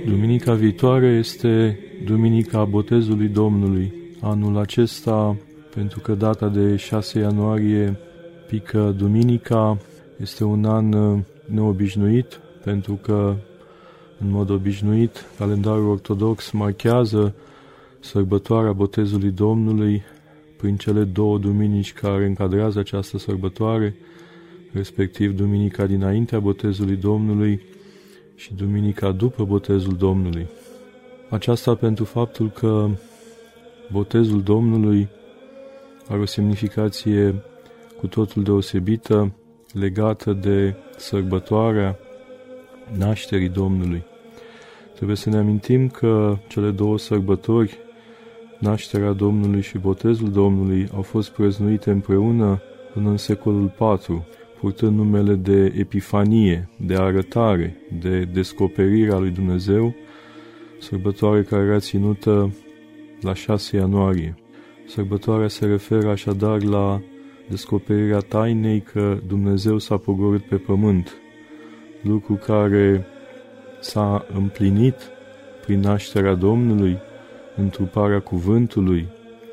Duminica viitoare este Duminica Botezului Domnului. Anul acesta, pentru că data de 6 ianuarie pică duminica, este un an neobișnuit, pentru că, în mod obișnuit, calendarul ortodox marchează sărbătoarea Botezului Domnului prin cele două duminici care încadrează această sărbătoare, respectiv duminica dinaintea Botezului Domnului și duminica după Botezul Domnului. Aceasta pentru faptul că Botezul Domnului are o semnificație cu totul deosebită, legată de sărbătoarea nașterii Domnului. Trebuie să ne amintim că cele două sărbători, nașterea Domnului și Botezul Domnului, au fost prăznuite împreună până în secolul IV, purtând numele de Epifanie, de arătare, de descoperire a lui Dumnezeu, sărbătoare care era ținută la 6 ianuarie. Sărbătoarea se referă așadar la descoperirea tainei că Dumnezeu s-a pogorât pe pământ, lucru care s-a împlinit prin nașterea Domnului, întruparea cuvântului,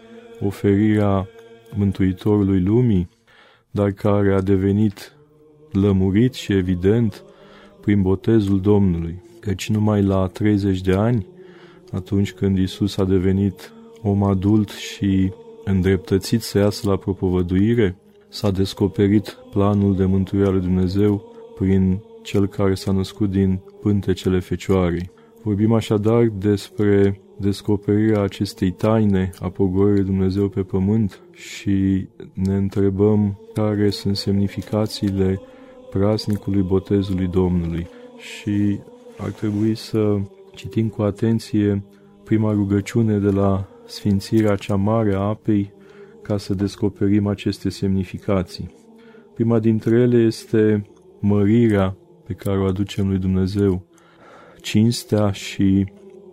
oferirea Mântuitorului lumii, dar care a devenit lămurit și evident prin Botezul Domnului. Căci numai la 30 de ani, atunci când Iisus a devenit om adult și îndreptățit să iasă la propovăduire, s-a descoperit planul de mântuire al lui Dumnezeu prin Cel care s-a născut din pântecele Fecioarei. Vorbim așadar despre descoperirea acestei taine a pogorârii Dumnezeu pe pământ și ne întrebăm care sunt semnificațiile praznicului Botezului Domnului. Și ar trebui să citim cu atenție prima rugăciune de la Sfințirea cea mare a apei ca să descoperim aceste semnificații. Prima dintre ele este mărirea pe care o aducem lui Dumnezeu, cinstea și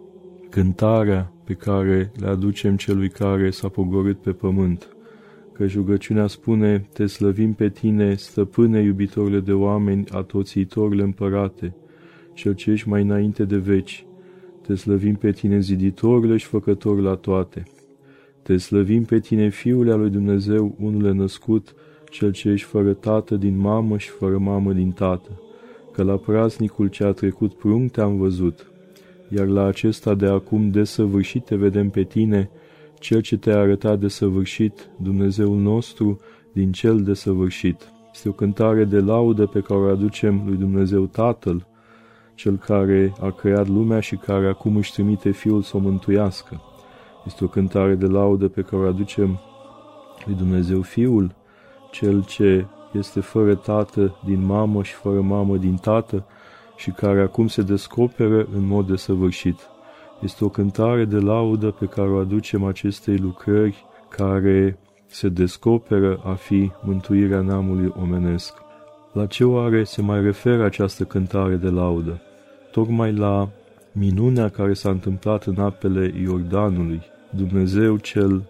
cântarea pe care le aducem celui care s-a pogorât pe pământ. Căci rugăciunea spune: Te slăvim pe tine, stăpâne, iubitorule de oameni, atoțitorule împărate, cel ce ești mai înainte de veci. Te slăvim pe tine, ziditorule și făcătorul la toate. Te slăvim pe tine, Fiule al lui Dumnezeu, unul născut, cel ce ești fără tată din mamă și fără mamă din tată, că la praznicul ce a trecut prunc te-am văzut, iar la acesta de acum desăvârșit te vedem pe tine, cel ce te-a arătat desăvârșit, Dumnezeul nostru, din cel desăvârșit. Este o cântare de laudă pe care o aducem lui Dumnezeu Tatăl, Cel care a creat lumea și care acum își trimite Fiul să o mântuiască. Este o cântare de laudă pe care o aducem lui Dumnezeu Fiul, Cel ce este fără tată din mamă și fără mamă din tată și care acum se descoperă în mod desăvârșit. Este o cântare de laudă pe care o aducem acestei lucrări care se descoperă a fi mântuirea neamului omenesc. La ce oare se mai referă această cântare de laudă? Tocmai la minunea care s-a întâmplat în apele Iordanului. Dumnezeu cel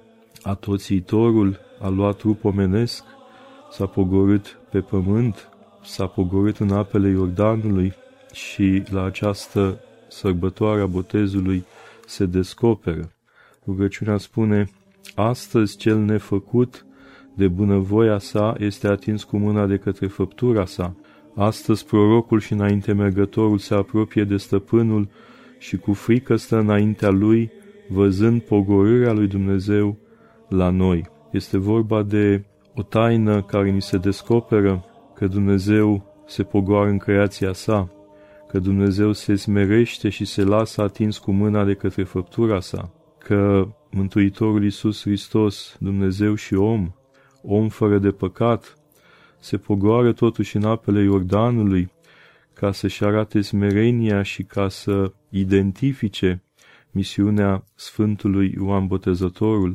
atoțitorul a luat trup omenesc, s-a pogorât pe pământ, s-a pogorât în apele Iordanului și la această sărbătoare a botezului se descoperă. Rugăciunea spune: Astăzi cel nefăcut de bunăvoia sa este atins cu mâna de către făptura sa. Astăzi prorocul și înainte mergătorul se apropie de stăpânul și cu frică stă înaintea lui, văzând pogorârea lui Dumnezeu la noi. Este vorba de o taină care ni se descoperă, că Dumnezeu se pogoară în creația sa, că Dumnezeu se smerește și se lasă atins cu mâna de către făptura sa, că Mântuitorul Iisus Hristos, Dumnezeu și om fără de păcat, se pogoară totuși în apele Iordanului ca să-și arate smerenia și ca să identifice misiunea Sfântului Ioan Botezătorul,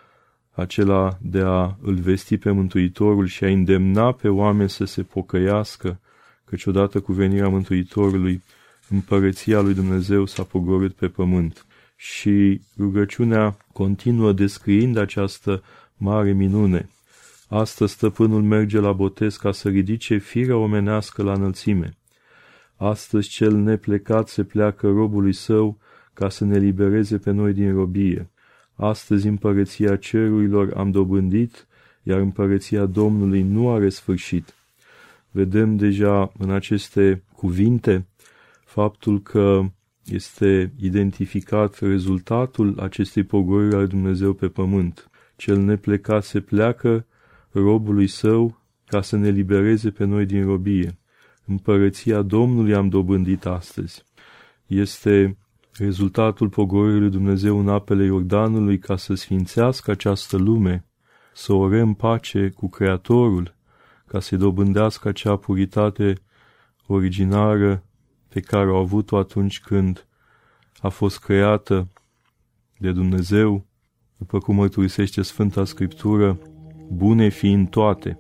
acela de a îl vesti pe Mântuitorul și a îndemna pe oameni să se pocăiască, căci odată cu venirea Mântuitorului, împărăția lui Dumnezeu s-a pogorât pe pământ. Și rugăciunea continuă descriind această mare minune. Astăzi stăpânul merge la botez ca să ridice firea omenească la înălțime. Astăzi cel neplecat se pleacă robului său ca să ne libereze pe noi din robie. Astăzi împărăția cerurilor am dobândit, iar împărăția Domnului nu are sfârșit. Vedem deja în aceste cuvinte faptul că este identificat rezultatul acestei pogorâri ale Dumnezeu pe pământ. Cel neplecat se pleacă robului său ca să ne libereze pe noi din robie. Împărăția Domnului am dobândit astăzi. Este rezultatul pogorârii lui Dumnezeu în apele Iordanului ca să sfințească această lume, să o reîmpace cu Creatorul, ca să-i dobândească acea puritate originară pe care au avut-o atunci când a fost creată de Dumnezeu, după cum mărturisește Sfânta Scriptură, bune fiind toate.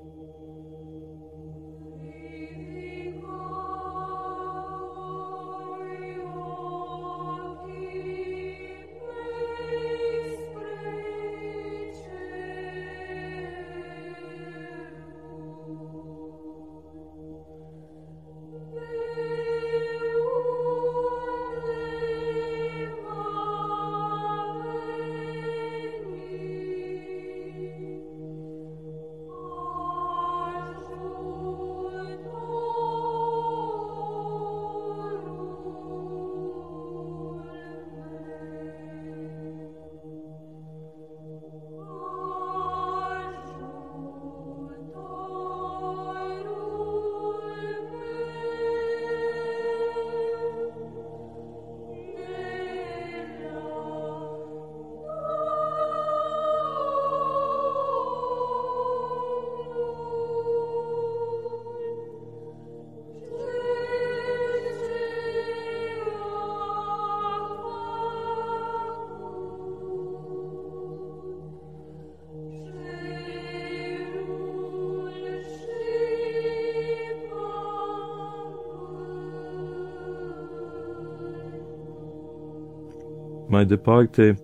Mai departe,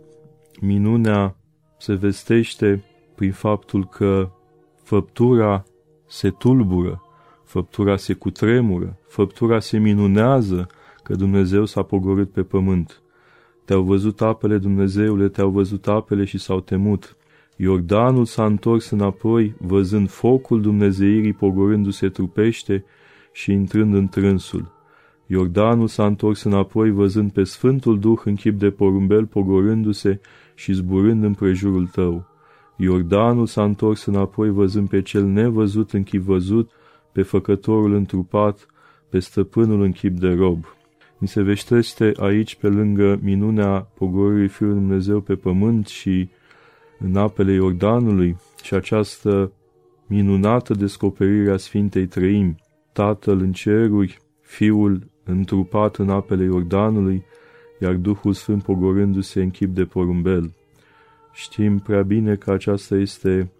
minunea se vestește prin faptul că făptura se tulbură, făptura se cutremură, făptura se minunează că Dumnezeu s-a pogorât pe pământ. Te-au văzut apele, Dumnezeule, te-au văzut apele și s-au temut. Iordanul s-a întors înapoi, văzând focul dumnezeirii pogorându-se trupește și intrând în trânsul. Iordanul s-a întors înapoi, văzând pe Sfântul Duh în chip de porumbel pogorându-se și zburând împrejurul tău. Iordanul s-a întors înapoi, văzând pe cel nevăzut în chip văzut, pe Făcătorul întrupat, pe Stăpânul în chip de rob. Mi se veștește aici, pe lângă minunea pogorârii Fiului Dumnezeu pe pământ și în apele Iordanului, și această minunată descoperire a Sfintei Treimi, Tatăl în ceruri, Fiul întrupat în apele Iordanului, iar Duhul Sfânt pogorându-se în chip de porumbel. Știm prea bine că aceasta este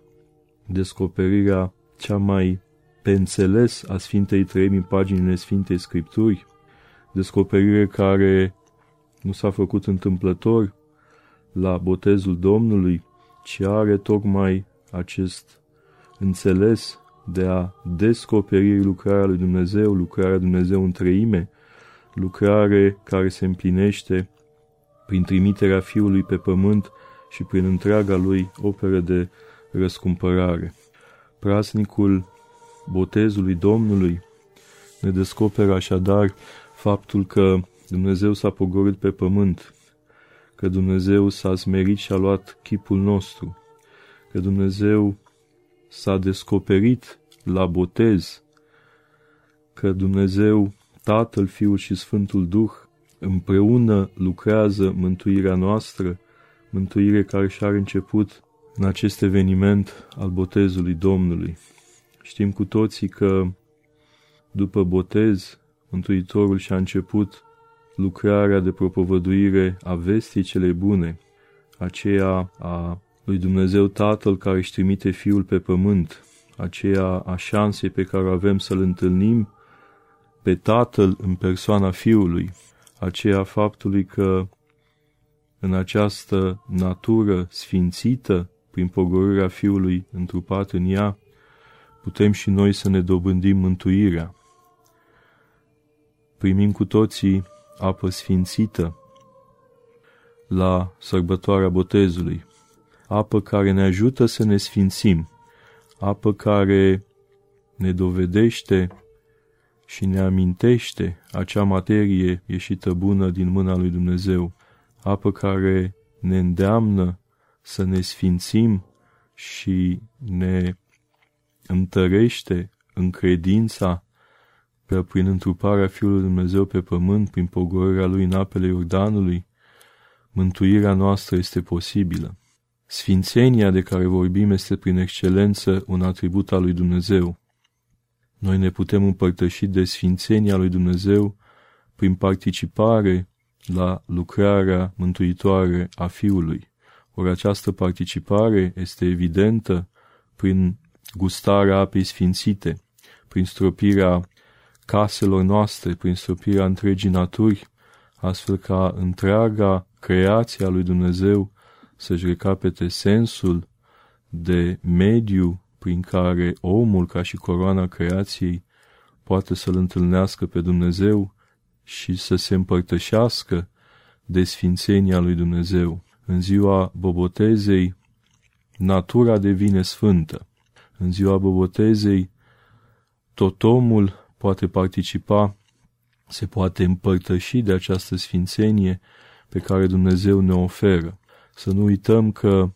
descoperirea cea mai pe înțeles a Sfintei Treimi în paginile Sfintei Scripturi, descoperire care nu s-a făcut întâmplător la botezul Domnului, ci are tocmai acest înțeles de a descoperi lucrarea lui Dumnezeu, lucrarea Dumnezeu în treime, lucrare care se împlinește prin trimiterea Fiului pe pământ și prin întreaga lui operă de răscumpărare. Praznicul botezului Domnului ne descoperă așadar faptul că Dumnezeu s-a pogorât pe pământ, că Dumnezeu s-a smerit și a luat chipul nostru, că Dumnezeu s-a descoperit la botez, că Dumnezeu, Tatăl, Fiul și Sfântul Duh, împreună lucrează mântuirea noastră, mântuire care și are început în acest eveniment al botezului Domnului. Știm cu toții că după botez, Mântuitorul și-a început lucrarea de propovăduire a vestii cele bune, aceea a lui Dumnezeu Tatăl care își trimite Fiul pe pământ, aceea a șansei pe care avem să-L întâlnim pe Tatăl în persoana Fiului, aceea faptului că în această natură sfințită, prin pogorârea Fiului întrupat în ea, putem și noi să ne dobândim mântuirea. primim cu toții apă sfințită la sărbătoarea botezului, apă care ne ajută să ne sfințim, apă care ne dovedește și ne amintește acea materie ieșită bună din mâna lui Dumnezeu, apă care ne îndeamnă să ne sfințim și ne întărește în credința că prin întruparea Fiului Dumnezeu pe pământ, prin pogorârea Lui în apele Iordanului, mântuirea noastră este posibilă. Sfințenia de care vorbim este prin excelență un atribut al lui Dumnezeu. Noi ne putem împărtăși de sfințenia lui Dumnezeu prin participare la lucrarea mântuitoare a Fiului. Ori această participare este evidentă prin gustarea apei sfințite, prin stropirea caselor noastre, prin stropirea întregii naturi, astfel ca întreaga creație a lui Dumnezeu să-și recapete sensul de mediu prin care omul, ca și coroana creației, poate să-L întâlnească pe Dumnezeu și să se împărtășească de sfințenia lui Dumnezeu. În ziua Bobotezei, natura devine sfântă. În ziua Bobotezei, tot omul poate participa, se poate împărtăși de această sfințenie pe care Dumnezeu ne oferă. Să nu uităm că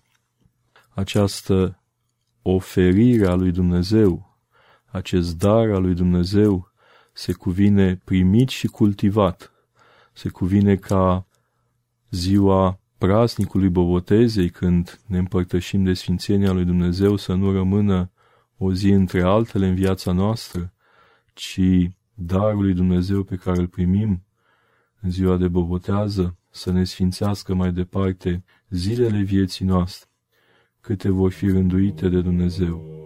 această oferire a lui Dumnezeu, acest dar al lui Dumnezeu, se cuvine primit și cultivat. Se cuvine ca ziua praznicului Bobotezei, când ne împărtășim de sfințenia lui Dumnezeu, să nu rămână o zi între altele în viața noastră, ci darul lui Dumnezeu pe care îl primim în ziua de bobotează să ne sfințească mai departe zilele vieții noastre, câte vor fi rânduite de Dumnezeu.